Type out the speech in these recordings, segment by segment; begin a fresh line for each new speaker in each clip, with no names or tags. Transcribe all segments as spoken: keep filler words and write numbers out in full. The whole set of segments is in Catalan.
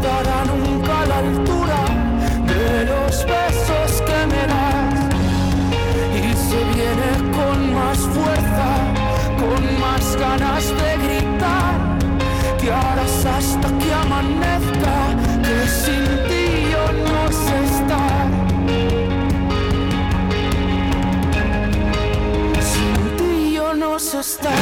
estará nunca a la altura de los besos que me das. Y se viene con más fuerza, con más ganas de gritar, que harás hasta que amanezca, que sin ti yo no sé estar. Sin ti yo no sé estar.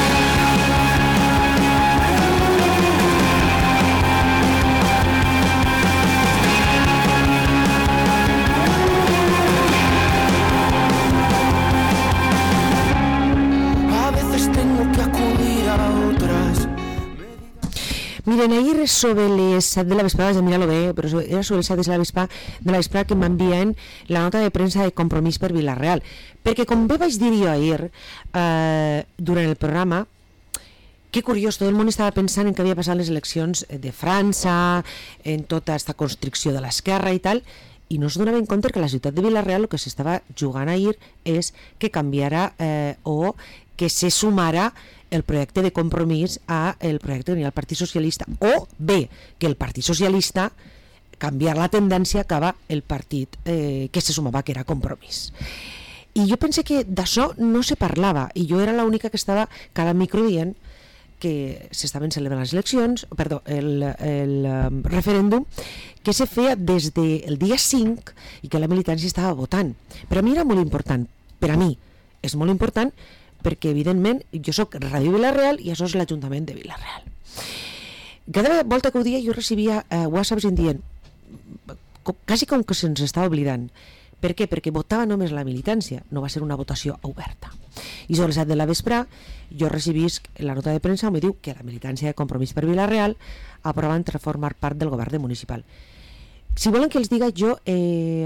Miren, ahir sobre les set de la vesprada, vaig a mirar-lo bé, però era sobre les set de la vesprada, de la vesprada que m'envien la nota de premsa de Compromís per Vila-real. Perquè, com bé vaig dir jo ahir, eh, durant el programa, que curiós, tot el món estava pensant en què havia passat les eleccions de França, en tota aquesta constricció de l'esquerra i tal, i no es donava en compte que la ciutat de Vila-real el que s'estava jugant ahir és que canviara eh, o que se sumara el projecte de Compromís a el projecte que tenia el Partit Socialista, o bé que el Partit Socialista canviar la tendència acaba el partit eh, que se sumava, que era Compromís. I jo pensé que d'això no se parlava, i jo era l'única que estava cada micro dient que s'estaven celebrant les eleccions, perdó, el, el um, referèndum, que se feia des del dia cinc i que la militància estava votant. Per a mi era molt important, per a mi és molt important, perquè evidentment jo soc Ràdio Vila-real i això és l'Ajuntament de Vila-real. Cada volta que ho dia jo recibia eh, whatsapps en dient quasi com que se'ns estava oblidant. Per què? Perquè votava només la militància, no va ser una votació oberta. I sobre les set de la vespre jo recibisc la nota de premsa on me diu que la militància de Compromís per Vila-real aprova entrar a formar part del govern municipal. Si volen que els diga, jo eh,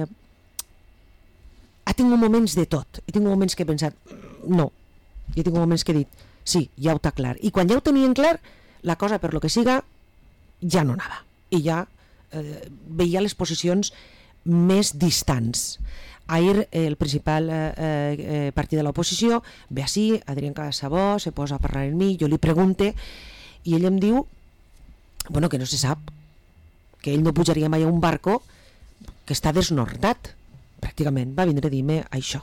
he tingut moments de tot, he tingut moments que he pensat no, jo tinc moments que he dit sí, ja ho està clar, i quan ja ho tenien clar la cosa per lo que siga ja no anava, i ja eh, veia les posicions més distants. Ahir eh, el principal eh, eh, partit de l'oposició ve així, Adrián Casabó se posa a parlar amb mi, jo li pregunte i ell em diu bueno, que no se sap, que ell no pujaria mai a un barco que està desnortat, pràcticament va vindre a dir-me això.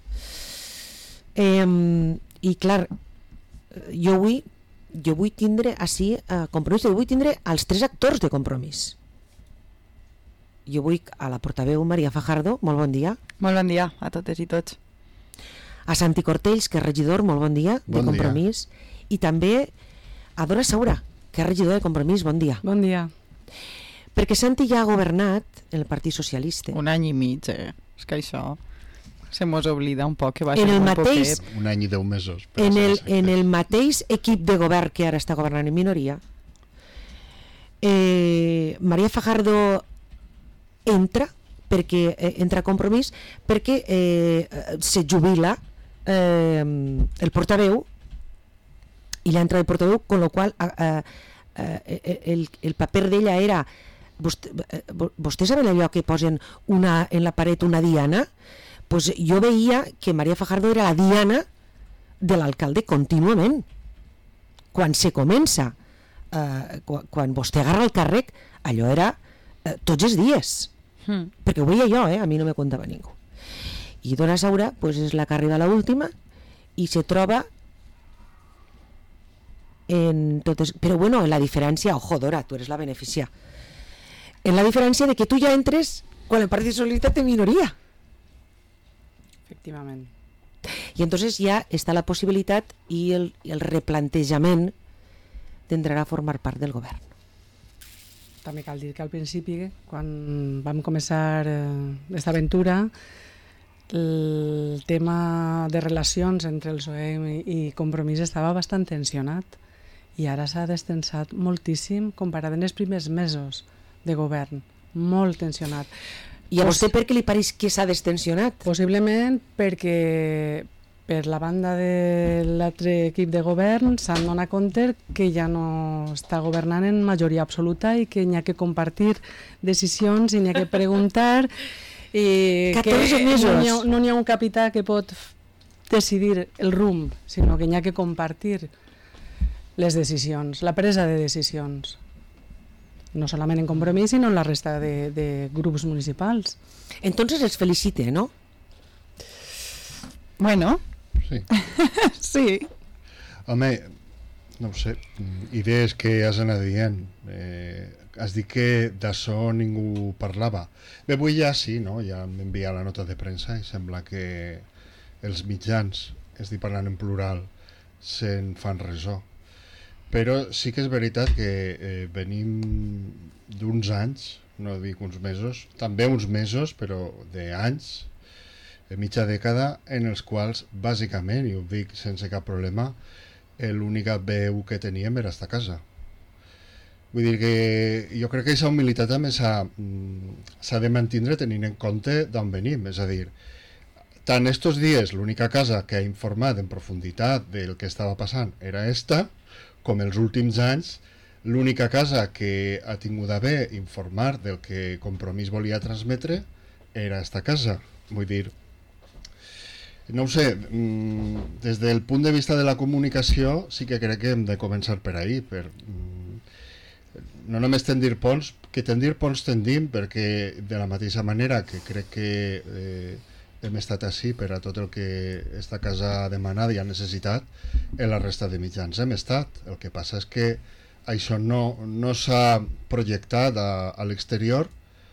Eh, i clar, jo vull jo vull tindre així eh, Compromís, jo vull tindre els tres actors de Compromís. Jo vull a la portaveu Maria Fajardo, molt bon dia.
Molt bon dia a totes i tots.
A Santi Cortells, que és regidor, molt bon dia, de
bon
Compromís. Dia. I també a Dora Saura, que és regidor de Compromís, bon dia.
Bon dia.
Perquè Santi ja ha governat el Partit Socialista.
Un any i mig, eh? És que això se mos oblida un poc, que va ser
en el
molt
mateix,
poquet.
Un any i deu mesos.
En el, en el mateix equip de govern que ara està governant en minoria, eh, Maria Fajardo entra perquè eh, entra a Compromís perquè eh, se jubila eh, el portaveu i l'entra el portaveu, con lo qual eh, eh, el, el paper d'ella era vostè, eh, vostès saben allò que posen una, en la paret una diana? Pues jo veia que Maria Fajardo era la diana de l'alcalde contínuament. Quan se comença eh, quan, quan vostè agarra el càrrec, allò era eh, tots els dies. Mm. Perquè ho veia jo, eh? A mi no me contava ningú. I Dora Saura pues, és la que arriba a l'última i se troba en totes... Però bueno, en la diferència, ojo Dora, tu eres la beneficia, en la diferència de que tu ja entres quan el Partit Socialista té minoria.
Efectivament.
I entonces ja està la possibilitat i el, el replantejament d'entrar a formar part del govern.
També cal dir que al principi, quan vam començar aquesta aventura, el tema de relacions entre el P S O E i Compromís estava bastant tensionat i ara s'ha destensat moltíssim comparat amb els primers mesos de govern, molt tensionat.
I a vostè per què li pareix que s'ha destensionat?
Possiblement perquè per la banda de l'altre equip de govern s'han donat compte que ja no està governant en majoria absoluta i que n'hi ha que compartir decisions i n'hi ha que preguntar i que no n'hi ha, no n'hi ha un capità que pot decidir el rumb, sinó que n'hi ha que compartir les decisions, la presa de decisions. no solament en Compromís, sinó en la resta de, de grups municipals.
Entonces els felicite, ¿no?
Bueno,
Sí.
sí.
Home, no ho sé, idees que has anat dient. Eh, has dit que d'això ningú parlava. Bé, avui ja sí, no? Ja hem enviat la nota de premsa i sembla que els mitjans, estic parlant en plural, se'n fan ressò. Però sí que és veritat que eh, venim d'uns anys, no dic uns mesos, també uns mesos, però d'anys, de mitja dècada, en els quals, bàsicament, i ho dic sense cap problema, l'única veu que teníem era estar a casa. Vull dir que jo crec que aquesta humilitat també s'ha de mantindre tenint en compte d'on venim, és a dir, tant estos dies l'única casa que ha informat en profunditat del que estava passant era esta, com els últims anys l'única casa que ha tingut a bé informar del que Compromís volia transmetre era esta casa. Vull dir, no ho sé, des del punt de vista de la comunicació sí que crec que hem de començar per ahí, per no només tendir ponts, que tendir ponts tendim, perquè de la mateixa manera que crec que eh, hem estat així per a tot el que esta casa ha demanat i ha necessitat, en la resta de mitjans hem estat. El que passa és que això no, no s'ha projectat a, a l'exterior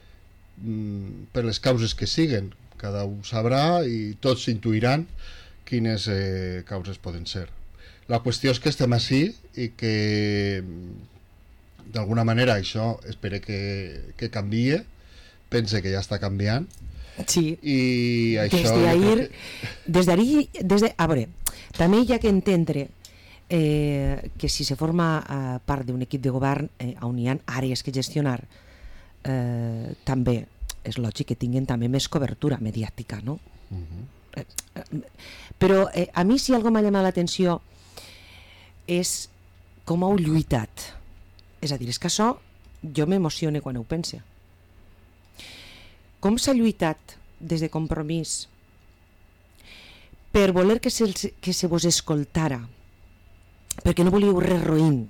mm, per les causes que siguen. Cada un sabrà i tots intuiran quines eh, causes poden ser. La qüestió és que estem així i que d'alguna manera això espero que, que canvie, pense que ja està canviant.
Sí,
i això
des d'ahir,
que...
des d'ahir, des de, a veure, també hi ha que entendre eh, que si se forma eh, part d'un equip de govern eh, on hi ha àrees que gestionar, eh, també és lògic que tinguin també més cobertura mediàtica, no?
Uh-huh.
eh, eh, però eh, a mi si algo m'ha llamat l'atenció és com heu lluitat. És a dir, és que això jo m'emocione quan ho pense. Com s'ha lluitat des de Compromís per voler que se, que se vos escoltara, perquè no volíeu res roïn,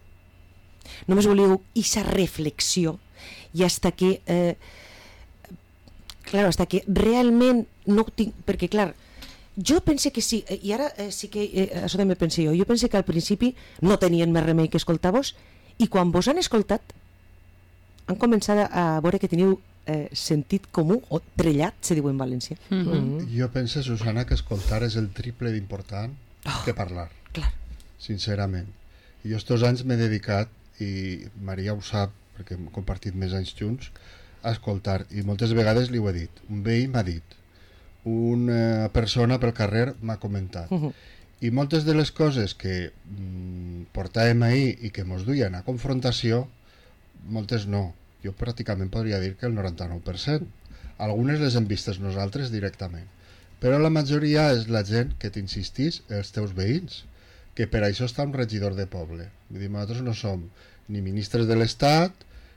només volíeu aquesta reflexió i hasta que eh, clar, hasta que realment no tinc, perquè clar, jo pense que sí, i ara eh, sí que eh, això també pense jo, jo pense que al principi no tenien més remei que escoltar-vos i quan vos han escoltat han començat a veure que teniu eh, sentit comú o trellat, se diu en València.
Mm-hmm.
Mm-hmm.
Jo penso, Susana, que escoltar és el triple d'important
Oh,
que parlar,
clar.
sincerament. Jo estos anys m'he dedicat, i Maria ho sap perquè hem compartit més anys junts, a escoltar, i moltes vegades li ho he dit. Un veí m'ha dit, una persona pel carrer m'ha comentat,
Uh-huh.
i moltes de les coses que mm, portàvem ahir i que mos duien a confrontació, moltes no. Jo pràcticament podria dir que el noranta-nou per cent. Algunes les hem vistes nosaltres directament, però la majoria és la gent que t'insistís, els teus veïns, que per això està un regidor de poble. Vull dir, nosaltres no som ni ministres de l'Estat,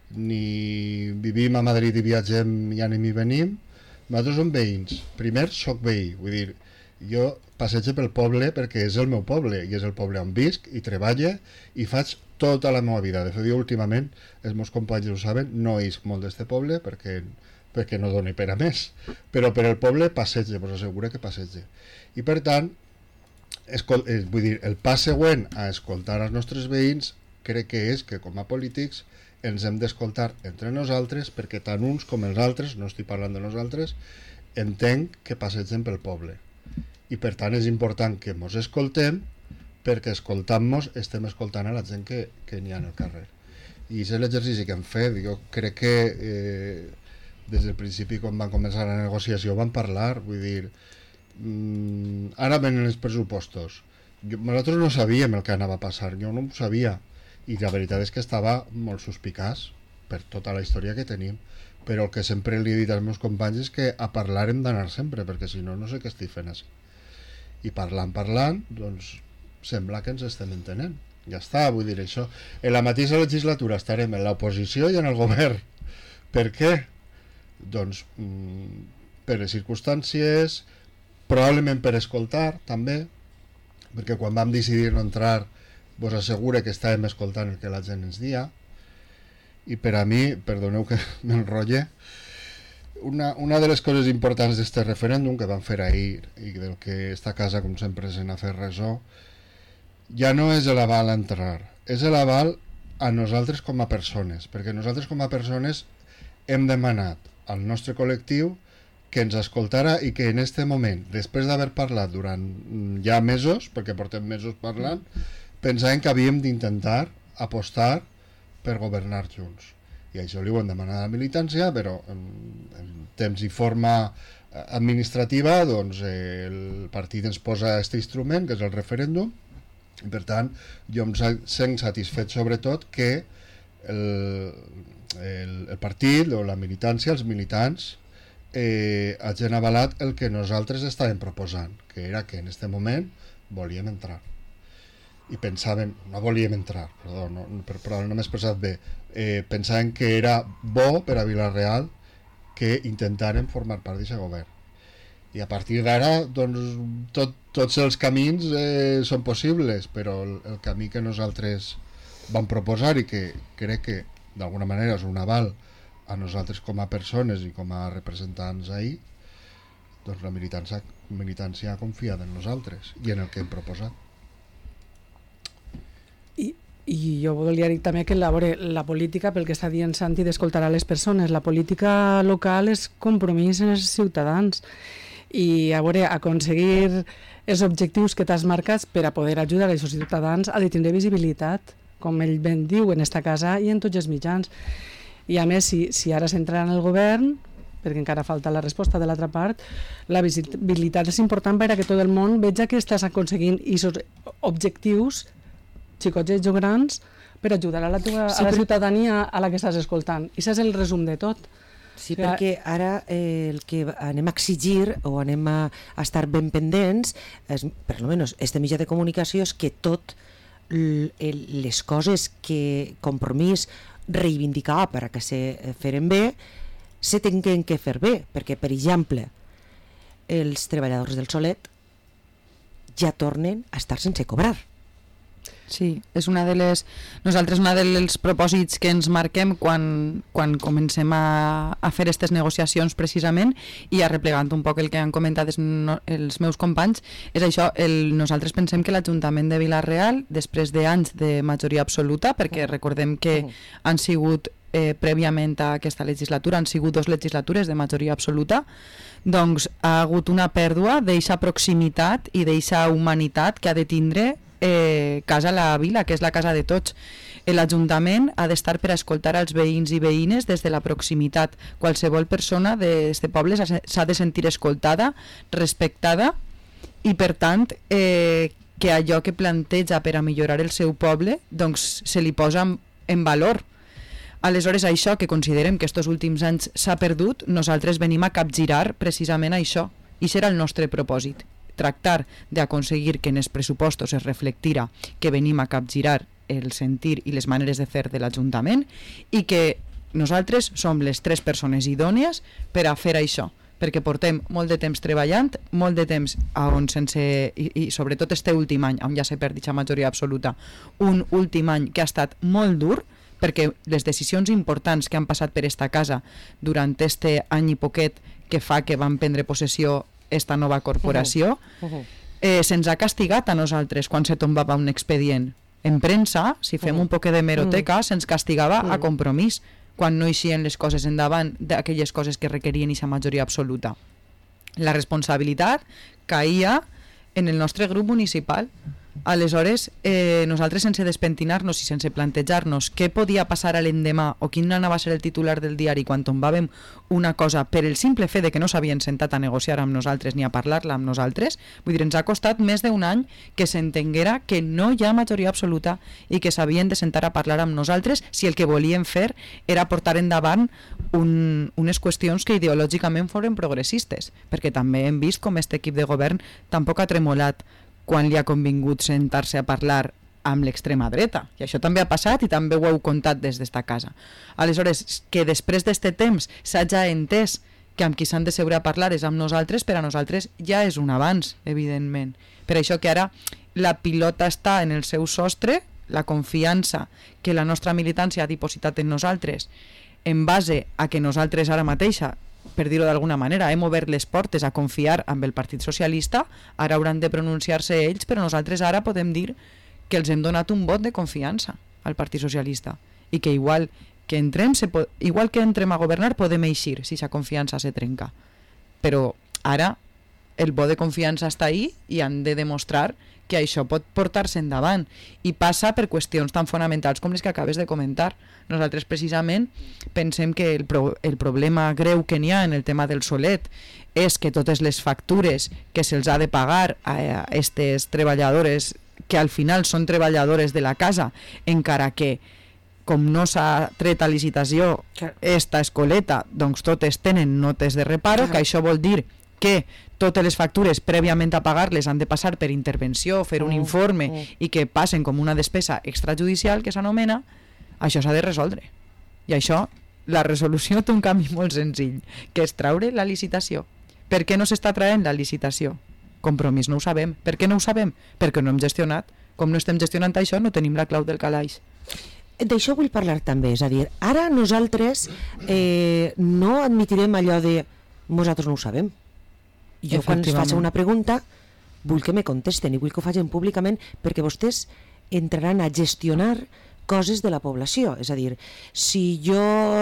ni vivim a Madrid i viatgem i anem i venim. Nosaltres som veïns. Primer, soc veí, vull dir, jo passege pel poble perquè és el meu poble i és el poble on visc i treballe i faig tota la meva vida. De fet, jo últimament, els meus companys ho saben, no isc molt d'este poble perquè, perquè no doni per a més, però per el poble passege, vos asseguro que passege. I per tant, escol eh, vull dir, el pas següent a escoltar els nostres veïns crec que és que com a polítics ens hem d'escoltar entre nosaltres perquè tant uns com els altres, no estic parlant de nosaltres, entenc que passegen pel poble. I per tant és important que ens escoltem perquè escoltant-nos estem escoltant a la gent que, que n'hi ha al carrer. I és l'exercici que hem fet. Jo crec que eh, des del principi quan van començar la negociació van parlar, vull dir, mmm, ara venen els pressupostos. Jo, nosaltres no sabíem el que anava a passar, jo no ho sabia. I la veritat és que estava molt suspicaç per tota la història que tenim. Però el que sempre li he dit als meus companys és que a parlar hem d'anar sempre, perquè si no, no sé què estic fent així. I parlant, parlant, doncs sembla que ens estem entenent. Ja està, vull dir això. En la mateixa legislatura estarem en l'oposició i en el govern. Per què? Doncs mm, per les circumstàncies, probablement per escoltar, també, perquè quan vam decidir no entrar, vos assegure que estàvem escoltant el que la gent ens dia, I per a mi, perdoneu que m'enrotlle, una, una de les coses importants d'este referèndum que van fer ahir i del que esta casa, com sempre, se n'ha fet ressò, ja no és l'aval a entrar, és l'aval a nosaltres com a persones, perquè nosaltres com a persones hem demanat al nostre col·lectiu que ens escoltara i que en este moment, després d'haver parlat durant ja mesos, perquè portem mesos parlant, pensàvem que havíem d'intentar apostar per governar junts. I això li ho hem demanat a la militància, però en, en temps i forma administrativa, doncs eh, el partit ens posa aquest instrument, que és el referèndum, i per tant jo em sent satisfet sobretot que el, el, el partit o la militància, els militants, eh, hagin avalat el que nosaltres estàvem proposant, que era que en aquest moment volíem entrar. I pensàvem, no volíem entrar, perdó, no, però no m'he expressat bé, eh, pensàvem que era bo per a Vila-real que intentàrem formar part d'aquest govern. I a partir d'ara, doncs, tot, tots els camins eh, són possibles, però el, el camí que nosaltres vam proposar i que crec que d'alguna manera és un aval a nosaltres com a persones i com a representants ahir, doncs la militància, militància ha confiat en nosaltres i en el que hem proposat.
I, i jo volia dir també que la, la política, pel que està dient Santi, d'escoltar a les persones, la política local és compromís en els ciutadans i a veure, aconseguir els objectius que t'has marcat per a poder ajudar els ciutadans a tindre visibilitat, com ell ben diu, en esta casa i en tots els mitjans. I a més, si, si ara s'entra en el govern, perquè encara falta la resposta de l'altra part, la visibilitat és important per a que tot el món veja que estàs aconseguint aquests objectius xicotets o grans per ajudar a la, teva, sí, a la però... ciutadania a la que estàs escoltant. I això és el resum de tot.
Sí, perquè ara eh, el que anem a exigir o anem a, a estar ben pendents, és, per almenys este mitjà de comunicació, és que tot l, el, les coses que Compromís reivindicava per a que se feren bé, se tinguin que fer bé, perquè, per exemple, els treballadors del Solet ja tornen a estar sense cobrar.
Sí, és una de les... Nosaltres una dels propòsits que ens marquem quan, quan comencem a, a fer aquestes negociacions precisament, i arreplegant un poc el que han comentat els, no, els meus companys, és això, el, nosaltres pensem que l'Ajuntament de Vila-real, després d'anys de majoria absoluta, perquè recordem que han sigut eh, prèviament a aquesta legislatura, han sigut dues legislatures de majoria absoluta, doncs ha hagut una pèrdua d'eixa proximitat i d'eixa humanitat que ha de tindre Eh, casa a la vila, que és la casa de tots. L'Ajuntament ha d'estar per a escoltar als veïns i veïnes des de la proximitat. Qualsevol persona d'aquest poble s'ha de sentir escoltada, respectada, i per tant eh, que allò que planteja per a millorar el seu poble doncs se li posa en, en valor. Aleshores, això que considerem que estos últims anys s'ha perdut, nosaltres venim a capgirar precisament això, i serà el nostre propòsit, tractar d'aconseguir que en els pressupostos es reflectira que venim a capgirar el sentir i les maneres de fer de l'Ajuntament i que nosaltres som les tres persones idònies per a fer això, perquè portem molt de temps treballant, molt de temps on sense, i, i sobretot este últim any, on ja s'ha perdut la majoria absoluta, un últim any que ha estat molt dur, perquè les decisions importants que han passat per esta casa durant este any i poquet que fa que van prendre possessió esta nova corporació, uh -huh. Uh -huh. eh, se'ns ha castigat a nosaltres quan se tombava un expedient. En premsa, si fem uh -huh. un poc de meroteca, uh -huh. se'ns castigava uh -huh. a Compromís, quan no eixien les coses endavant d'aquelles coses que requerien aquesta majoria absoluta. La responsabilitat caïa en el nostre grup municipal. Aleshores, eh, nosaltres sense despentinar-nos i sense plantejar-nos què podia passar a l'endemà o quin anava a ser el titular del diari quan tombàvem una cosa per el simple fet de que no s'havien sentat a negociar amb nosaltres ni a parlar-la amb nosaltres, vull dir, ens ha costat més d'un any que s'entenguera que no hi ha majoria absoluta i que s'havien de sentar a parlar amb nosaltres si el que volien fer era portar endavant un, unes qüestions que ideològicament foren progressistes, perquè també hem vist com aquest equip de govern tampoc ha tremolat quan li ha convingut sentar-se a parlar amb l'extrema dreta. I això també ha passat i també ho heu contat des d'esta casa. Aleshores, que després d'este temps s'hagi entès que amb qui s'han de seure a parlar és amb nosaltres, per a nosaltres ja és un avanç, evidentment. Per això que ara la pilota està en el seu sostre la confiança que la nostra militància ha dipositat en nosaltres en base a que nosaltres ara mateixa, per dir-ho d'alguna manera, hem obert les portes a confiar amb el Partit Socialista, ara hauran de pronunciar-se ells, però nosaltres ara podem dir que els hem donat un vot de confiança al Partit Socialista i que igual que entrem, se po- igual que entrem a governar podem eixir si aquesta confiança se trenca, però ara el vot de confiança està ahí i han de demostrar que això pot portar-se endavant i passa per qüestions tan fonamentals com les que acabes de comentar. Nosaltres precisament pensem que el, pro el problema greu que n'hi ha en el tema del solet és que totes les factures que se'ls ha de pagar a aquestes treballadores, que al final són treballadores de la casa, encara que com no s'ha tret a licitació esta escoleta, doncs totes tenen notes de reparo, que això vol dir que totes les factures prèviament a pagar-les han de passar per intervenció, fer un informe i que passen com una despesa extrajudicial que s'anomena, això s'ha de resoldre. I això, la resolució té un canvi molt senzill, que és traure la licitació. Per què no s'està traient la licitació? Compromís no ho sabem. Per què no ho sabem? Perquè no hem gestionat. Com no estem gestionant això, no tenim la clau del calaix.
D'això vull parlar també, és a dir, ara nosaltres eh, no admitirem allò de nosaltres no ho sabem. Jo quan es faig una pregunta vull que me contesten i vull que ho facin públicament perquè vostès entraran a gestionar coses de la població. És a dir, si jo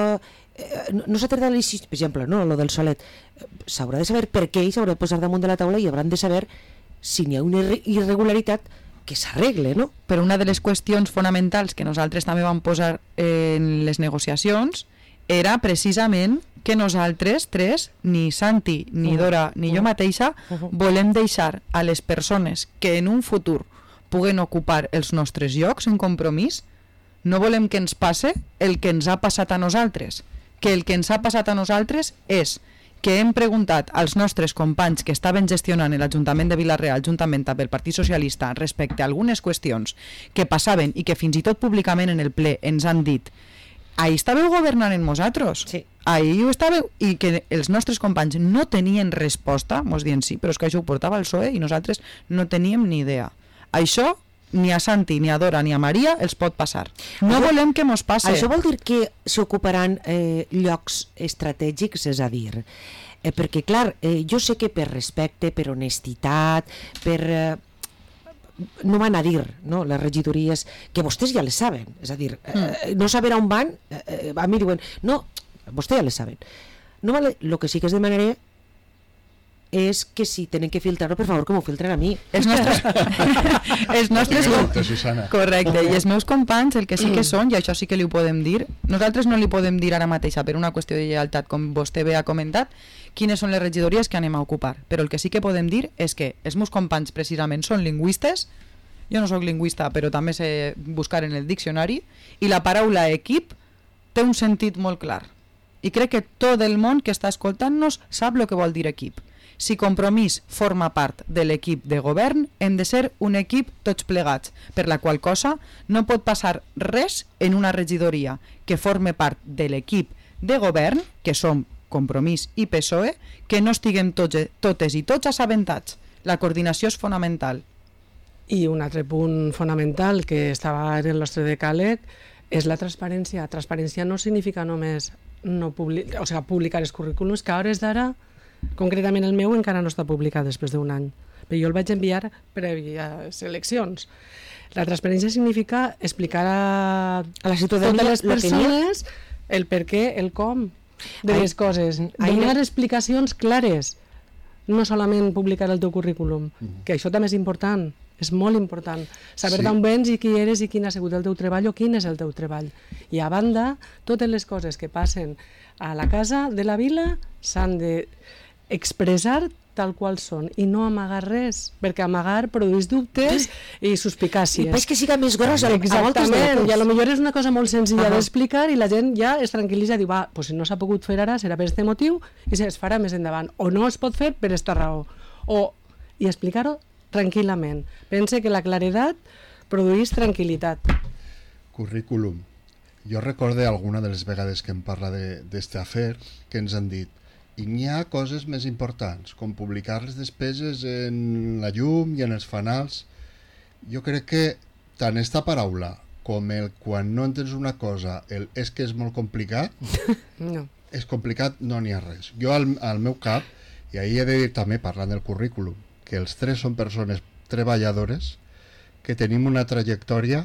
eh, no, no s'ha tratat l'icist, per exemple, no, lo del solet, s'haurà de saber per què i s'haurà de posar damunt de la taula i hauran de saber si n'hi ha una irregularitat que s'arregle, no?
Però una de les qüestions fonamentals que nosaltres també vam posar en les negociacions era precisament que nosaltres tres, ni Santi, ni Dora, ni jo mateixa, volem deixar a les persones que en un futur puguen ocupar els nostres llocs en Compromís, no volem que ens passe el que ens ha passat a nosaltres, que el que ens ha passat a nosaltres és que hem preguntat als nostres companys que estaven gestionant l'Ajuntament de Vila-real juntament amb el Partit Socialista respecte a algunes qüestions que passaven i que fins i tot públicament en el ple ens han dit ahí estàveu governant en nosaltres,
sí.
ahí ho estàveu, i que els nostres companys no tenien resposta, mos dient sí, però és que això ho portava el P S O E i nosaltres no teníem ni idea. Això ni a Santi, ni a Dora, ni a Maria els pot passar. No això, volem que mos passi.
Això vol dir que s'ocuparan eh, llocs estratègics, és a dir, eh, perquè clar, eh, jo sé que per respecte, per honestitat, per... Eh, no van a dir, no, les regidories, que vostès ja les saben, és a dir, eh, no saber on van, eh, a mi diuen, no, vostès ja les saben. No vale, lo que sí que es demanaré és que si tenen que filtrar-ho, per favor, que m'ho filtren a mi.
Els nostres... els nostres... Correcte, i els meus companys, el que sí que són, i això sí que li ho podem dir, nosaltres no li podem dir ara mateixa, per una qüestió de lleialtat, com vostè bé ha comentat, quines són les regidories que anem a ocupar. Però el que sí que podem dir és que els meus companys precisament són lingüistes, jo no sóc lingüista, però també sé buscar en el diccionari, i la paraula equip té un sentit molt clar. I crec que tot el món que està escoltant-nos sap el que vol dir equip. Si Compromís forma part de l'equip de govern, hem de ser un equip tots plegats, per la qual cosa no pot passar res en una regidoria que forme part de l'equip de govern, que som Compromís i P S O E, que no estiguem tots, totes i tots assabentats. La coordinació és fonamental.
I un altre punt fonamental que estava en el nostre decàleg és la transparència. Transparència no significa només no public... o sigui, publicar els currículums, que a hores d'ara, concretament el meu, encara no està publicat després d'un any. Però jo el vaig enviar prèvies eleccions. La transparència significa explicar a, a la ciutadania, totes les persones, el per què, el com de les coses. Donar explicacions clares, no solament publicar el teu currículum, que això també és important. És molt important saber sí. d'on vens i qui eres i quin ha sigut el teu treball o quin és el teu treball. I a banda, totes les coses que passen a la casa de la vila s'han d'expressar tal qual són i no amagar res, perquè amagar produeix dubtes i suspicàcies.
I és que siga més grossa.
Exactament, i a lo millor és una cosa molt senzilla uh -huh. d'explicar i la gent ja es tranquil·litza i diu, va, pues si no s'ha pogut fer ara serà per aquest motiu i es farà més endavant, o no es pot fer per aquesta raó, o, i explicar-ho tranquil·lament. Pense que la claredat produeix tranquil·litat.
Currículum. Jo recorde alguna de les vegades que em parla d'este afer que ens han dit i n'hi ha coses més importants, com publicar les despeses en la llum i en els fanals. Jo crec que tant esta paraula com el quan no entens una cosa, el és que és molt complicat,
no.
és complicat, no n'hi ha res. Jo al, al meu cap, i ahir he de dir també, parlant del currículum, que els tres són persones treballadores, que tenim una trajectòria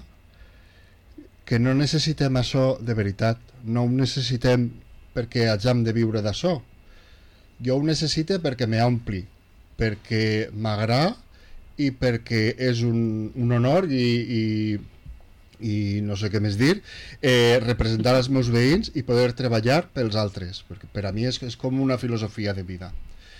que no necessitem això de veritat, no ho necessitem perquè hagam de viure d'això. Jo ho necessite perquè m'ompli, perquè m'agrada i perquè és un, un honor i, i, i no sé què més dir, eh, representar els meus veïns i poder treballar pels altres, perquè per a mi és, és com una filosofia de vida.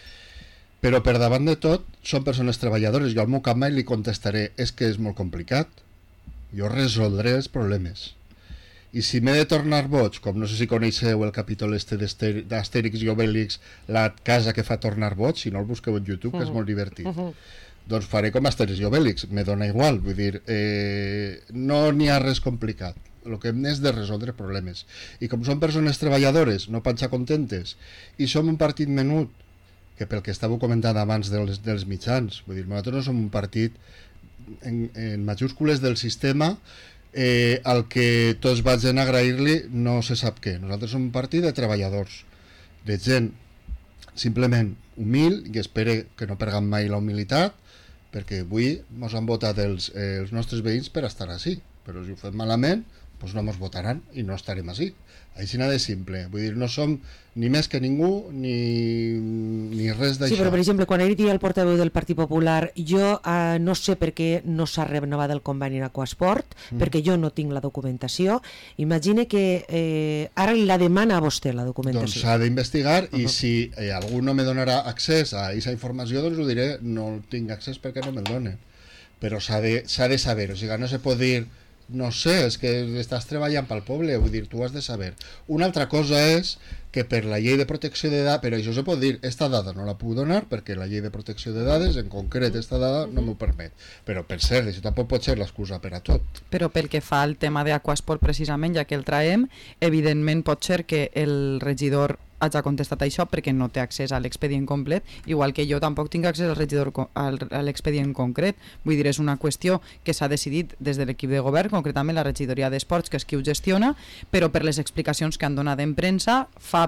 Però per davant de tot són persones treballadores. Jo al meu cap mai li contestaré és que és molt complicat, jo resoldré els problemes. I si m'he de tornar boig, com no sé si coneixeu el capítol este d'Astèrix i Obélix, la casa que fa tornar boig, si no el busqueu en YouTube, que és molt divertit, uh-huh. doncs faré com Astèrix i Obélix, me dona igual, vull dir, eh, no n'hi ha res complicat, el que hem és de resoldre problemes. I com són persones treballadores, no panxa contentes, i som un partit menut, que pel que estàveu comentant abans dels, dels mitjans, vull dir, nosaltres no som un partit en, en majúscules del sistema, eh, al que tots vagin a agrair-li no se sap què. Nosaltres som un partit de treballadors, de gent simplement humil, i espero que no perdem mai la humilitat, perquè avui ens han votat els, eh, els nostres veïns per estar així, però si ho fem malament doncs no ens votaran i no estarem així. Així n'ha de simple, vull dir, no som ni més que ningú ni, ni res d'això.
Sí, però per exemple, quan ahir dia el portaveu del Partit Popular, jo eh, no sé per què no s'ha renovat el conveni d'Aquasport, mm. perquè jo no tinc la documentació. Imagine que eh, ara la demana a vostè la documentació.
Doncs s'ha d'investigar uh-huh. i si eh, algú no me donarà accés a aquesta informació, doncs ho diré, no tinc accés perquè no me'l donen. Però s'ha de, s'ha de saber, o sigui, no se pot dir no sé, és que estàs treballant pel poble, vull dir, tu has de saber. Una altra cosa és que per la llei de protecció de dades, però això se pot dir, esta dada no la puc donar perquè la llei de protecció de dades, en concret esta dada, no m'ho permet. Però per cert, això tampoc pot ser l'excusa per a tot.
Però pel que fa al tema d'Aquasport precisament, ja que el traiem, evidentment pot ser que el regidor hagi contestat això perquè no té accés a l'expedient complet, igual que jo tampoc tinc accés al regidor al, a l'expedient concret. Vull dir, és una qüestió que s'ha decidit des de l'equip de govern, concretament la regidoria d'Esports, que és qui ho gestiona, però per les explicacions que han donat en premsa fa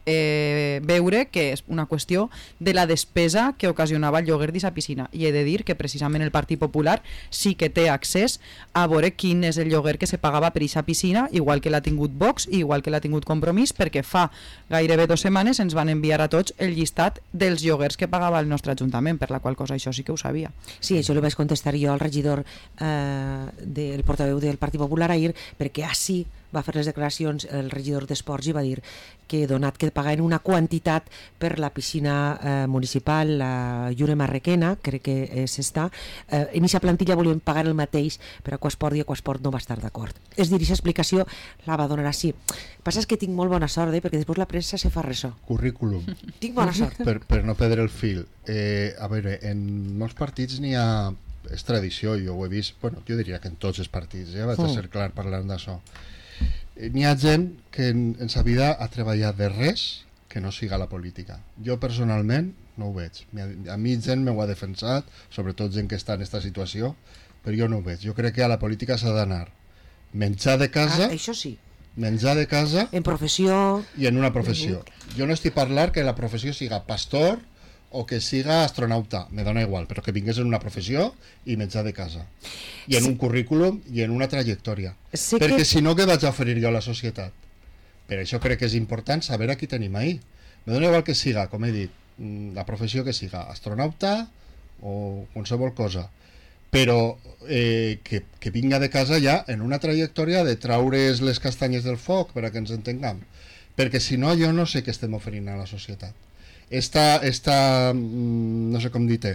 eh, veure que és una qüestió de la despesa que ocasionava el lloguer d'aquesta piscina, i he de dir que precisament el Partit Popular sí que té accés a veure quin és el lloguer que se pagava per aquesta piscina, igual que l'ha tingut Vox i igual que l'ha tingut Compromís, perquè fa gairebé dues setmanes ens van enviar a tots el llistat dels lloguers que pagava el nostre Ajuntament, per la qual cosa això sí que ho sabia.
Sí, això li vaig contestar jo al regidor eh, del portaveu del Partit Popular ahir, perquè així va fer les declaracions el regidor d'Esports i va dir que donat que pagaven una quantitat per la piscina eh, municipal, la Llure Marrequena, crec que és esta, eh, en aquesta plantilla volien pagar el mateix per Aquasport i Aquasport no va estar d'acord. És dir, aquesta explicació la va donar així. El que passa és que tinc molt bona sort, eh, perquè després la premsa se fa ressò.
Currículum.
Tinc bona sort.
Per, per no perdre el fil. Eh, a veure, en molts partits n'hi ha, és tradició, jo ho he vist, bueno, jo diria que en tots els partits, ja eh, vaig mm. a ser clar parlant d'això. N'hi ha gent que en, en sa vida ha treballat de res que no siga la política. Jo personalment no ho veig. A mi gent m'ho ha defensat, sobretot gent que està en aquesta situació, però jo no ho veig. Jo crec que a la política s'ha d'anar menjar de casa,
ah, això sí.
menjar de casa
en professió
i en una professió. Jo no estic parlant que la professió siga pastor o que siga astronauta, me dona igual, però que vingués en una professió i menjar de casa. I en sí. un currículum i en una trajectòria. Sí perquè que... si no, què vaig a oferir jo a la societat? Per això crec que és important saber a qui tenim ahí. Me dona igual que siga, com he dit, la professió que siga, astronauta o qualsevol cosa, però eh, que, que vinga de casa ja en una trajectòria de traure's les castanyes del foc, per a que ens entenguem. Perquè si no, jo no sé què estem oferint a la societat. Esta, esta no sé com dir-te,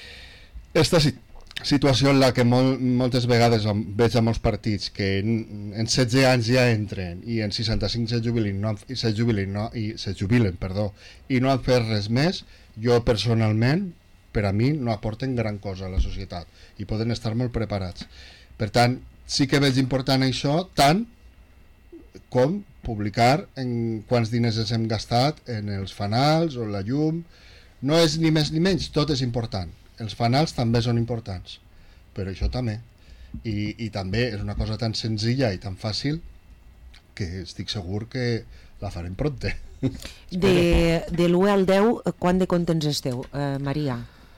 esta situació en la que molt, moltes vegades veig a molts partits que en, en setze anys ja entren i en seixanta-cinc se jubilen, no, se jubilen, no, i se jubilen perdó, i no han fet res més, jo personalment, per a mi, no aporten gran cosa a la societat i poden estar molt preparats. Per tant, sí que veig important això, tant com publicar en quants diners ens hem gastat en els fanals o la llum. No és ni més ni menys, tot és important. Els fanals també són importants, però això també. I, i també és una cosa tan senzilla i tan fàcil que estic segur que la farem pronte.
De, de l'u al deu, quant de contents esteu, eh, Maria?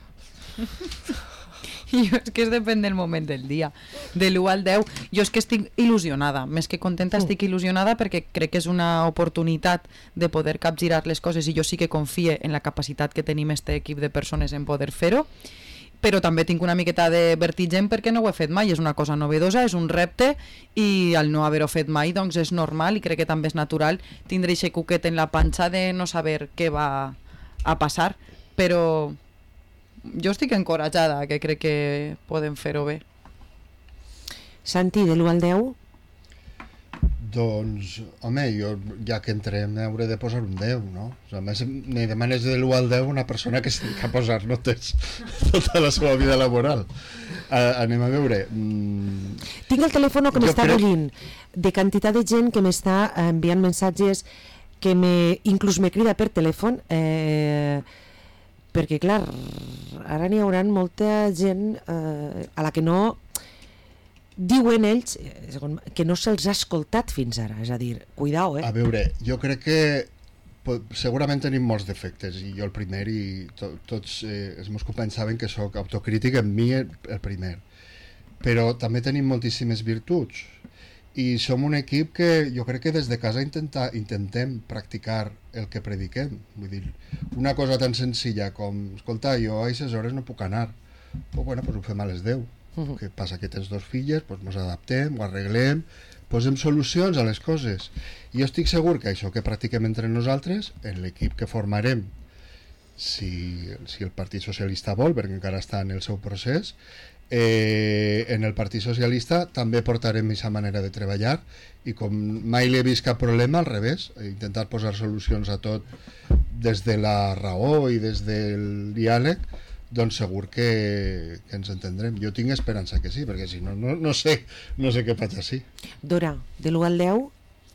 Jo és que es depèn del moment del dia. De l'u al deu, jo és que estic il·lusionada. Més que contenta, estic il·lusionada perquè crec que és una oportunitat de poder capgirar les coses i jo sí que confie en la capacitat que tenim este equip de persones en poder fer-ho, però també tinc una miqueta de vertigen perquè no ho he fet mai, és una cosa novedosa, és un repte i al no haver-ho fet mai doncs és normal i crec que també és natural tindre aquest cuquet en la panxa de no saber què va a passar, però jo estic encoratjada, que crec que podem fer-ho bé.
Santi, de l'u al deu?
Doncs, home, jo ja que entrem hauré de posar un deu, no? O sigui, a més, me demanes de l'u al deu una persona que es dedica a posar notes tota la seva vida laboral. Uh, anem a veure. Mm,
Tinc el telèfon que
jo
m'està
crec-
bullint de quantitat de gent que m'està eh, enviant missatges que me, inclús me crida per telèfon eh, perquè clar, ara n'hi haurà molta gent eh, a la que no diuen ells eh, que no se'ls ha escoltat fins ara, és a dir, cuidao, eh?
A veure, jo crec que po- segurament tenim molts defectes i jo el primer i to, tots eh, els meus companys saben que sóc autocrític en mi el, el primer, però també tenim moltíssimes virtuts i som un equip que jo crec que des de casa intenta, intentem practicar el que prediquem, vull dir, una cosa tan senzilla com escolta, jo a aquestes hores no puc anar, però bueno, doncs ho fem a les deu. Uh-huh. Que passa que tens dos filles, doncs ens adaptem, ho arreglem, posem solucions a les coses. I jo estic segur que això que practiquem entre nosaltres, en l'equip que formarem, si, si el Partit Socialista vol, perquè encara està en el seu procés, eh, en el Partit Socialista també portarem aquesta manera de treballar i com mai li he vist cap problema, al revés, intentar posar solucions a tot des de la raó i des del diàleg, doncs segur que, que ens entendrem. Jo tinc esperança que sí, perquè si no, no, no sé no sé què faig així.
Dora, de l'u al deu?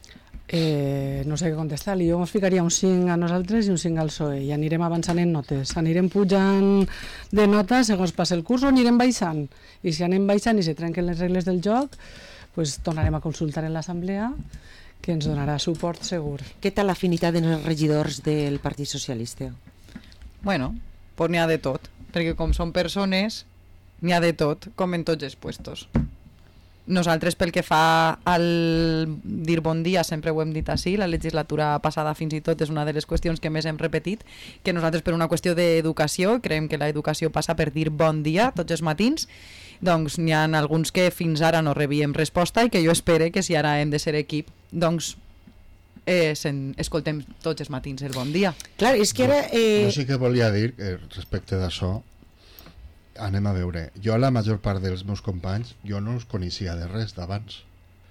Eh, no sé què contestar-li. Jo ens ficaria un cinc a nosaltres i un cinc al P S O E i anirem avançant en notes. Anirem pujant de nota segons passa el curs o anirem baixant. I si anem baixant i se trenquen les regles del joc, pues tornarem a consultar en l'assemblea que ens donarà suport segur.
Què tal l'afinitat dels regidors del Partit Socialista?
Bueno, pues n'hi ha de tot, perquè com són persones, n'hi ha de tot, com en tots els puestos. Nosaltres, pel que fa al dir bon dia, sempre ho hem dit així, la legislatura passada fins i tot és una de les qüestions que més hem repetit, que nosaltres per una qüestió d'educació, creiem que l'educació passa per dir bon dia tots els matins, doncs n'hi ha alguns que fins ara no rebíem resposta i que jo espero que si ara hem de ser equip, doncs eh, escoltem tots els matins el bon dia.
Clar, és que ara... Eh...
Jo sí que volia dir, eh, respecte d'això, anem a veure, jo la major part dels meus companys jo no els coneixia de res d'abans.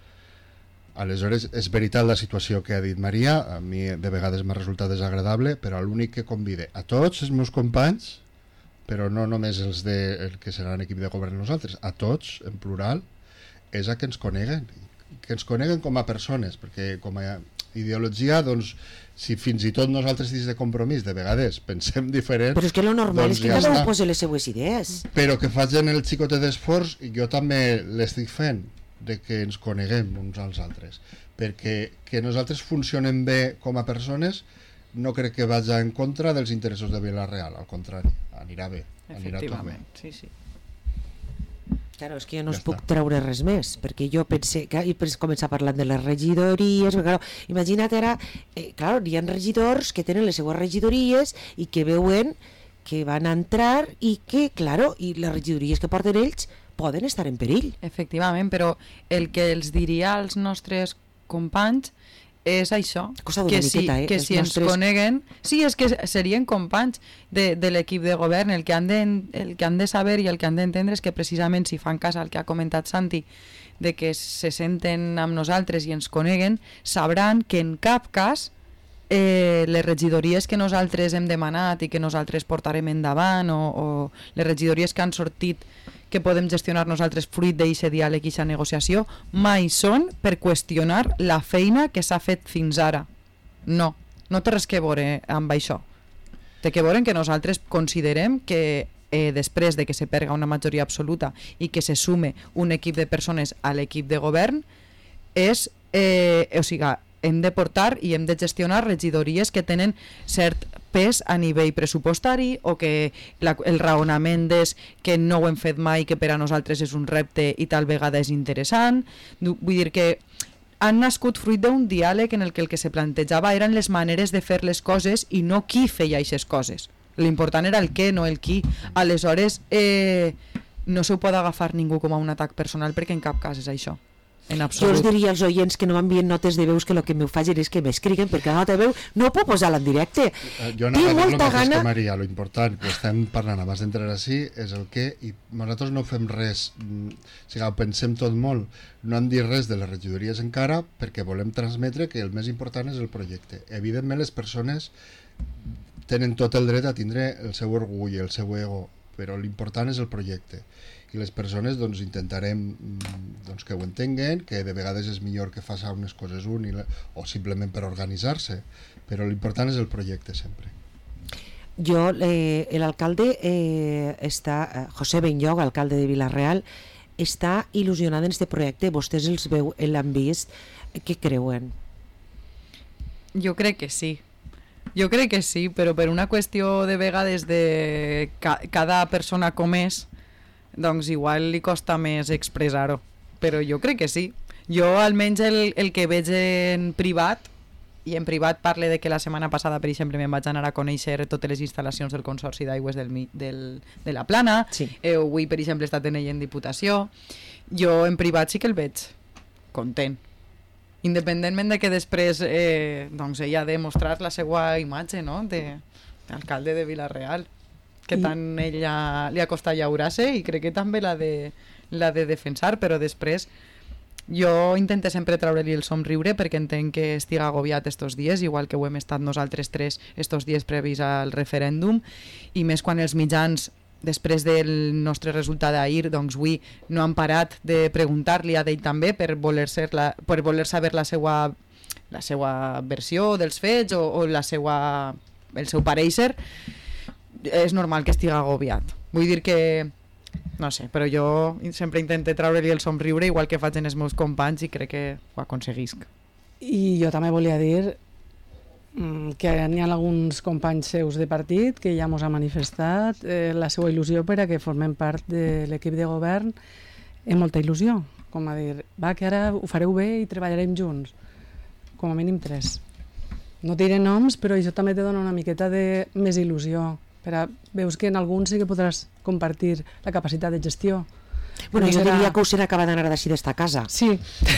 Aleshores, és veritat la situació que ha dit Maria, a mi de vegades m'ha resultat desagradable, però l'únic que convide a tots els meus companys, però no només els de, el que seran equip de govern nosaltres, a tots, en plural, és a que ens coneguen, que ens coneguen com a persones, perquè com a ideologia, doncs, si fins i tot nosaltres dins de Compromís de vegades pensem diferent,
però és que lo normal
doncs
és que
ja
cada
està.
un posi les seues idees.
Però que facin el xicotet d'esforç i jo també l'estic fent, de que ens coneguem uns als altres, perquè que nosaltres funcionem bé com a persones no crec que vagi en contra dels interessos de Vila-real, al contrari, anirà bé, anirà tot bé.
Efectivament, sí, sí.
Claro, és que jo no
Ja
us puc
està.
treure res més, perquè jo pensé que i pues, començar parlant de les regidories, perquè, claro, imagina't ara, eh, claro, hi ha regidors que tenen les seues regidories i que veuen que van a entrar i que, claro, i les regidories que porten ells poden estar en perill.
Efectivament, però el que els diria als nostres companys és això,
Costa d'una
que si,
miqueta, eh?
que
Els
si ens
nostres-
coneguen, sí, és que serien companys de, de l'equip de govern, el que, han de, el que han de saber i el que han d'entendre és que precisament si fan cas al que ha comentat Santi, de que se senten amb nosaltres i ens coneguen, sabran que en cap cas eh, les regidories que nosaltres hem demanat i que nosaltres portarem endavant o, o les regidories que han sortit que podem gestionar nosaltres fruit d'aquest diàleg i aquesta negociació mai són per qüestionar la feina que s'ha fet fins ara. No, no té res que veure amb això. Té que veure que nosaltres considerem que eh, després de que se perga una majoria absoluta i que se sume un equip de persones a l'equip de govern, és, eh, o sigui, hem de portar i hem de gestionar regidories que tenen cert pes a nivell pressupostari o que la, el raonament és que no ho hem fet mai, que per a nosaltres és un repte i tal vegada és interessant. Vull dir que han nascut fruit d'un diàleg en el que el que se plantejava eren les maneres de fer les coses i no qui feia aquestes coses. L'important era el què, no el qui. Aleshores, eh, no se ho pot agafar ningú com a un atac personal perquè en cap cas és això. En
jo els diria als oients que no m'envien notes de veus que el que m'ho facin és que m'escriguen, perquè la nota de veu no puc posar-la en directe.
Uh, jo no tinc molta gana... Maria, lo important que estem parlant abans d'entrar així és el que, i nosaltres no fem res, o sigui, ho pensem tot molt, no hem dit res de les regidories encara perquè volem transmetre que el més important és el projecte. Evidentment les persones tenen tot el dret a tindre el seu orgull, el seu ego, però l'important és el projecte. I les persones doncs, intentarem doncs, que ho entenguen, que de vegades és millor que faci unes coses un i la, o simplement per organitzar-se, però l'important és el projecte sempre.
Jo, eh, l'alcalde eh, està, eh, José Benlloc, alcalde de Vila-real, està il·lusionat en aquest projecte, vostès els veu, l'han vist, què creuen?
Jo crec que sí. Jo crec que sí, però per una qüestió de vegades de ca cada persona com és, doncs igual li costa més expressar-ho, però jo crec que sí. Jo almenys el, el que veig en privat, i en privat parle de que la setmana passada, per exemple, me'n vaig anar a conèixer totes les instal·lacions del Consorci d'Aigües del, del, de la Plana,
sí.
eh, avui, per exemple, he estat en ell en Diputació, jo en privat sí que el veig content. Independentment de que després eh, doncs ella ha de mostrar la seva imatge, no?, d'alcalde de Vila-real, que tant ella li ha costat llaurar-se i crec que també l'ha de, l'ha de defensar, però després jo intento sempre treure-li el somriure perquè entenc que estigui agobiat estos dies, igual que ho hem estat nosaltres tres estos dies previs al referèndum, i més quan els mitjans després del nostre resultat d'ahir, doncs avui no han parat de preguntar-li a ell també per voler, ser la, per voler saber la seva, la seva versió dels fets o, o la seva, el seu parèixer. És normal que estigui agobiat. Vull dir que, no sé, però jo sempre intento treure-li el somriure igual que faig en els meus companys i crec que ho aconseguisc.
I jo també volia dir que n'hi ha alguns companys seus de partit que ja mos ha manifestat eh, la seva il·lusió per a que formem part de l'equip de govern amb molta il·lusió, com a dir, va, que ara ho fareu bé i treballarem junts, com a mínim tres. No diré noms, però això també te dona una miqueta de més il·lusió. Per a, veus que en alguns sí que podràs compartir la capacitat de gestió.
Bueno, jo
serà...
diria que us serà acabar d'anar d'ací d'esta casa.
Sí.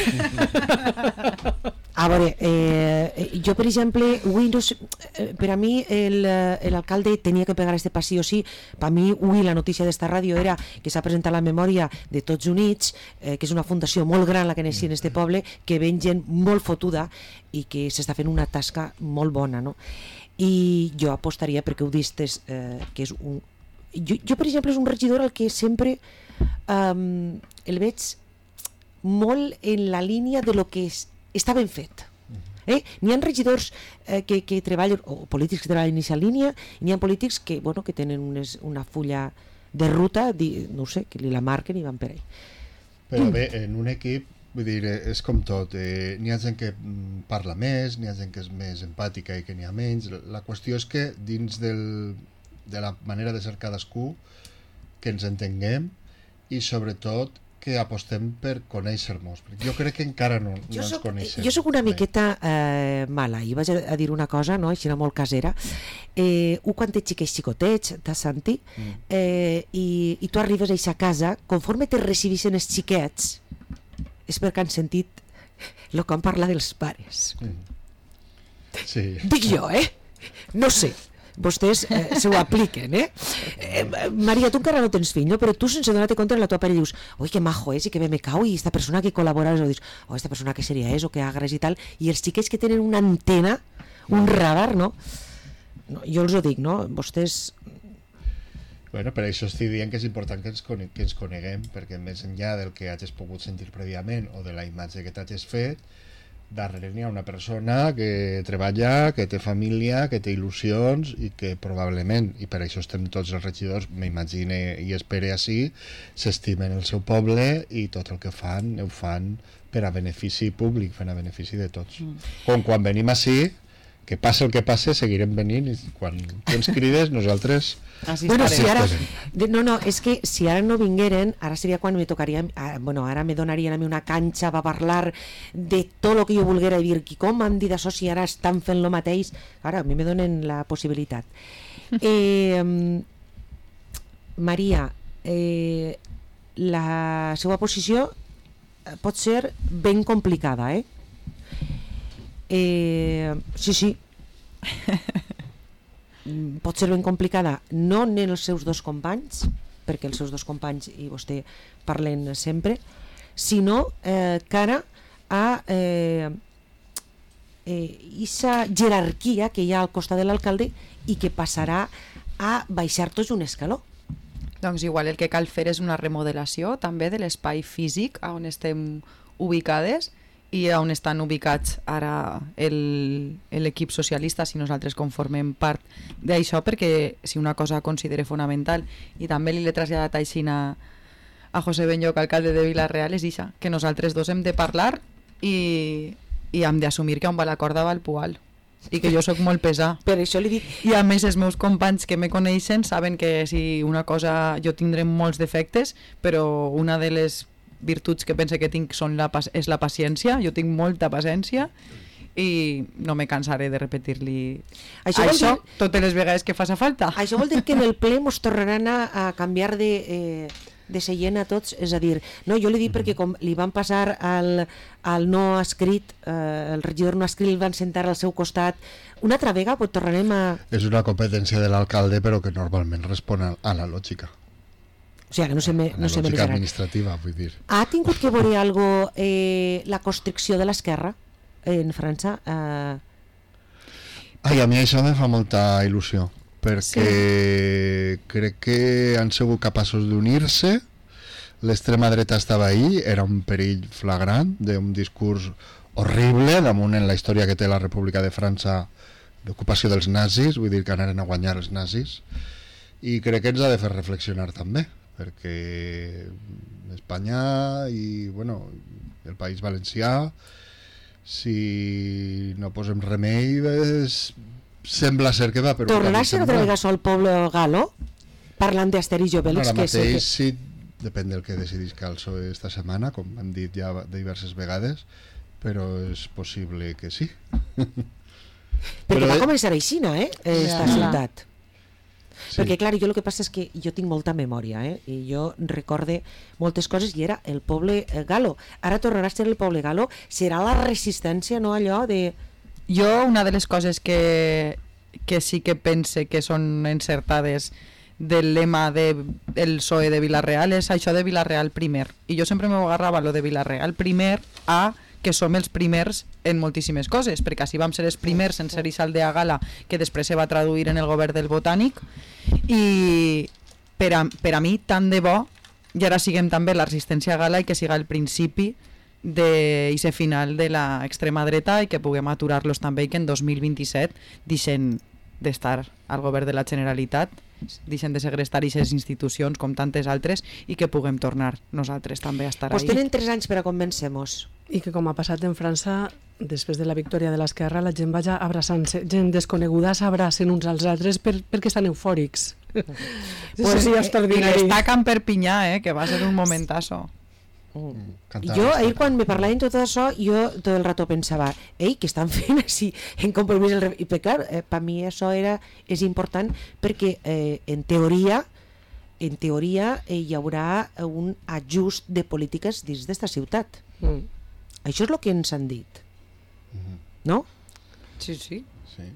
A veure, eh, jo per exemple, avui no sé, eh, per a mi l'alcalde tenia que pegar este passi o sí. Per mi avui la notícia d'esta ràdio era que s'ha presentat la memòria de Tots Units, eh, que és una fundació molt gran la que neixi en este poble, que ven gent molt fotuda i que s'està fent una tasca molt bona, no? I jo apostaria perquè ho distes, eh, que és un... Jo, jo, per exemple, és un regidor al que sempre um, el veig molt en la línia de lo que és, està ben fet. Eh? N'hi ha regidors eh, que, que treballen, o polítics que treballen en aquesta línia, i n'hi ha polítics que, bueno, que tenen unes, una fulla de ruta, di, no sé, que li la marquen i van per ahí.
Però bé, en un equip, vull dir, és com tot, eh, n'hi ha gent que parla més, n'hi ha gent que és més empàtica i que n'hi ha menys. La qüestió és que dins del, de la manera de ser cadascú, que ens entenguem i sobretot que apostem per conèixer-nos. Jo crec que encara no, no ens coneixem.
Jo soc una miqueta eh, mala, i vaig a, a dir una cosa, no? Així molt casera. Eh, un quan ets xiquets xicotets, t'has sentit, mm. eh, i, i tu arribes a aquesta casa, conforme te recibixen els xiquets, és perquè han sentit el que han parlat dels pares.
Mm. Sí.
Dic jo, eh? No sé. Vostès eh, se ho apliquen, eh? eh? Maria, tu encara no tens fill, no? Però tu sense donar-te compte la tua parella dius, oi, que majo és i que bé me cau, i esta persona que col·labora, o dius, oh, esta persona que seria és o que agres i tal, i els xiquets que tenen una antena, un radar, no? no jo els ho dic, no? Vostès...
Bueno, per això estic dient que és important que ens, cone que ens coneguem, perquè més enllà del que hagis pogut sentir prèviament o de la imatge que t'hagis fet, darrere n'hi ha una persona que treballa, que té família, que té il·lusions i que probablement, i per això estem tots els regidors, m'imagine i espere així, s'estimen el seu poble i tot el que fan, ho fan per a benefici públic, fent a benefici de tots. Mm. Com quan venim així, que passe el que passe, seguirem venint i quan tu ens crides, nosaltres...
Bueno, si ara, no, no, és que si ara no vingueren, ara seria quan me tocaria, bueno, ara me donarien a mi una canxa per parlar de tot el que jo volguera i dir, i com m'han dit això si ara estan fent el mateix, ara a mi me donen la possibilitat. Eh, Maria, eh, la seva posició pot ser ben complicada, eh? Eh, sí, sí. Pot ser ben complicada, no en els seus dos companys, perquè els seus dos companys i vostè parlen sempre, sinó eh, cara a eh, eh, esa jerarquia que hi ha al costat de l'alcalde i que passarà a baixar tots un escaló.
Doncs igual el que cal fer és una remodelació també de l'espai físic on estem ubicades i on estan ubicats ara l'equip socialista, si nosaltres conformem part d'això, perquè si una cosa considere fonamental, i també l'he traslladat així a, a José Benlloc, alcalde de Vila-real, és això, que nosaltres dos hem de parlar i, i hem d'assumir que on va la corda va el poal i que jo sóc molt pesà.
Per això li dic...
I a més els meus companys que me coneixen saben que si una cosa jo tindré molts defectes, però una de les virtuts que pense que tinc són la, és la paciència, jo tinc molta paciència i no me cansaré de repetir-li això, això dir... totes les vegades que faci falta.
Això vol dir que en el ple mos tornaran a, a canviar de, eh, de seient a tots, és a dir, no, jo li dic perquè com li van passar al, al no escrit, eh, el regidor no escrit, el van sentar al seu costat, una altra vegada pues, tornarem a...
És una competència de l'alcalde però que normalment respon a, a la lògica.
O sigui, que no se me, no se me
lògica administrativa, vull dir.
Ha tingut que veure algo eh, la construcció de l'esquerra en França? Eh...
Ai, a mi això me fa molta il·lusió, perquè sí. Crec que han sigut capaços d'unir-se, l'extrema dreta estava ahí, era un perill flagrant d'un discurs horrible damunt en la història que té la República de França d'ocupació dels nazis, vull dir que anaren a guanyar els nazis, i crec que ens ha de fer reflexionar també, perquè Espanya i bueno, el País Valencià, si no posem remei, es... sembla ser que va per un camí.
Tornarà a ser otra vegada el poble galo? Parlant d'Asterix i Obélix.
Ara mateix que... sí, depèn del que decidisca el P S O E esta setmana, com hem dit ja diverses vegades, però és possible que sí.
Perquè però va començar així, eh? Esta ja. ciutat. Sí. Perquè clar, jo el que passa és que jo tinc molta memòria, eh? I jo recorde moltes coses i era el poble galo. Ara tornarà a ser el poble galo, serà la resistència, no allò de...
Jo una de les coses que, que sí que pense que són encertades del lema del de P S O E de Vila-real és això de Vila-real primer. I jo sempre m'ho agarrava lo de Vila-real primer a que som els primers en moltíssimes coses, perquè així vam ser els primers en ser Isaldea Gala, que després se va traduir en el govern del Botànic, i per a, per a mi tant de bo i ara siguem també la resistència Gala i que siga el principi d'aquest final de l'extrema dreta i que puguem aturar-los també i que en dos mil vint-i-set deixen d'estar al govern de la Generalitat, deixen de segrestar aquestes institucions com tantes altres i que puguem tornar nosaltres també a estar
pues
ahí.
Pues tenen tres anys per a convèncer-nos.
I que com ha passat en França, després de la victòria de l'esquerra, la gent vaja abraçant-se, gent desconeguda s'abracen uns als altres per, perquè estan eufòrics.
Pues sí, I l'estaca en Perpinyà, eh, que va ser un momentazo.
Mm. Jo ahir quan me parlaven tot això, jo tot el rato pensava, ei, que estan fent així en compromís el... i per clar, eh, per mi això era, és important perquè eh, en teoria en teoria eh, hi haurà un ajust de polítiques dins d'esta ciutat. Mm. Això és el que ens han dit. Mm-hmm. No?
Sí, sí.
Sí.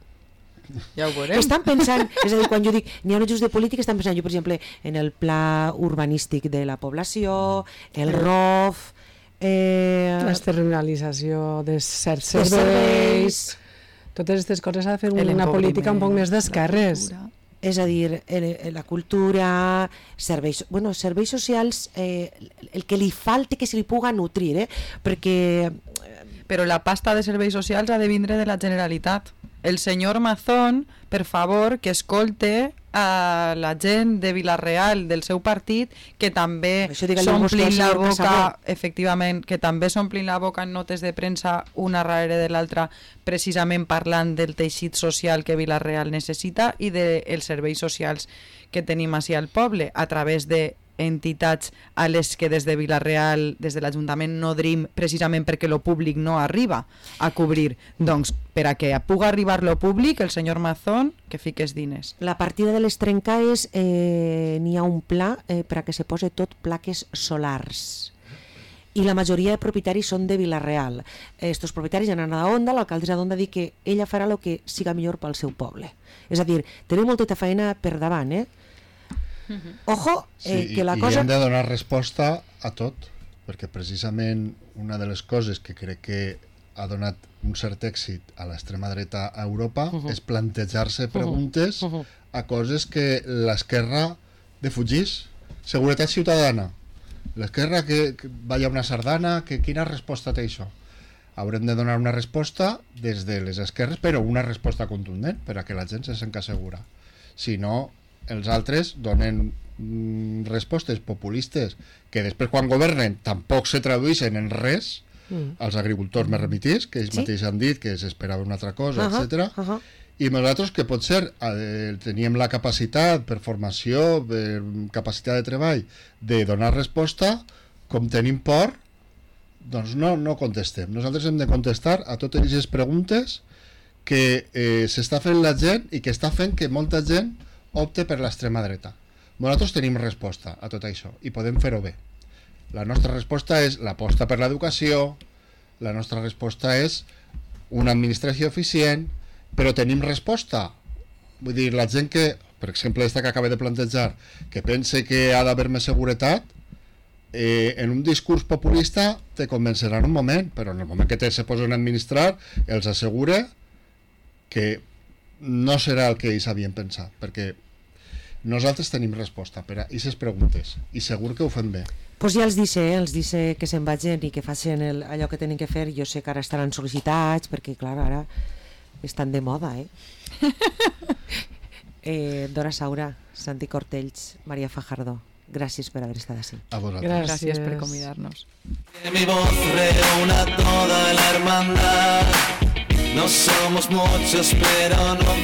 Ja ho veurem.
Estan pensant, és a dir, quan jo dic n'hi ha un ajust de política, estan pensant jo, per exemple, en el pla urbanístic de la població, el R O F, eh...
l'externalització de certs serveis, serveis. Totes aquestes coses ha de fer una política un poc més d'esquerres.
És a dir, la cultura, serveis, bueno, serveis socials, eh, el que li falta que se li puga nutrir, eh? Perquè
però la pasta de serveis socials ha de vindre de la Generalitat. El senyor Mazón, per favor, que escolte a la gent de Vila-real del seu partit, que també s'omplin la boca, efectivament, que també s'omplin la boca en notes de premsa una darrere de l'altra, precisament parlant del teixit social que Vila-real necessita i dels serveis socials que tenim així al poble, a través de entitats a les que des de Vila-real, des de l'Ajuntament no drim, precisament perquè lo públic no arriba a cobrir. Doncs, per a que pugui arribar lo públic, el senyor Mazón, que fiques diners.
La partida de les trencaes eh, n'hi ha un pla eh, per a que se pose tot plaques solars. I la majoria de propietaris són de Vila-real. Estos propietaris han anat a Onda, l'alcaldessa d'Onda ha dit que ella farà el que siga millor pel seu poble. És a dir, tenim molta feina per davant, eh? Ojo, eh,
sí,
que la
i,
cosa...
i hem de donar resposta a tot, perquè precisament una de les coses que crec que ha donat un cert èxit a l'extrema dreta a Europa uh -huh. és plantejar-se preguntes uh -huh. a coses que l'esquerra defugís. Seguretat ciutadana. L'esquerra que, que vaya una sardana, que quina resposta té això? Haurem de donar una resposta des de les esquerres, però una resposta contundent per a que la gent se senti segura. Si no, els altres donen mm, respostes populistes que després quan governen tampoc se tradueixen en res. Mm. Els agricultors més remitits, que ells sí? mateixos han dit que s'esperava una altra cosa, uh -huh, etcètera. Uh -huh. I nosaltres, que pot ser, eh, teníem la capacitat per formació, per capacitat de treball, de donar resposta, com tenim por, doncs no, no contestem. Nosaltres hem de contestar a totes aquestes preguntes que eh, s'està fent la gent i que està fent que molta gent opte per l'extrema dreta. Nosaltres tenim resposta a tot això i podem fer-ho bé. La nostra resposta és l'aposta per l'educació, la nostra resposta és una administració eficient, però tenim resposta. Vull dir, la gent que, per exemple, aquesta que acaba de plantejar, que pense que ha d'haver més seguretat, eh, en un discurs populista te convencerà en un moment, però en el moment que te se posen a administrar, els assegura que no serà el que ells havien pensat, perquè nosaltres tenim resposta per a aquestes preguntes i segur que ho fem bé.
Pues ja els dice, eh? els dice que se'n vagin i que facin el, allò que tenen que fer. Jo sé que ara estaran sol·licitats perquè, clar, ara estan de moda, eh? eh Dora Saura, Santi Cortells, María Fajardo, gràcies per haver estat així.
A vosaltres.
Gràcies per convidar-nos.
Que mi voz reúna toda la hermandad. No somos muchos, pero no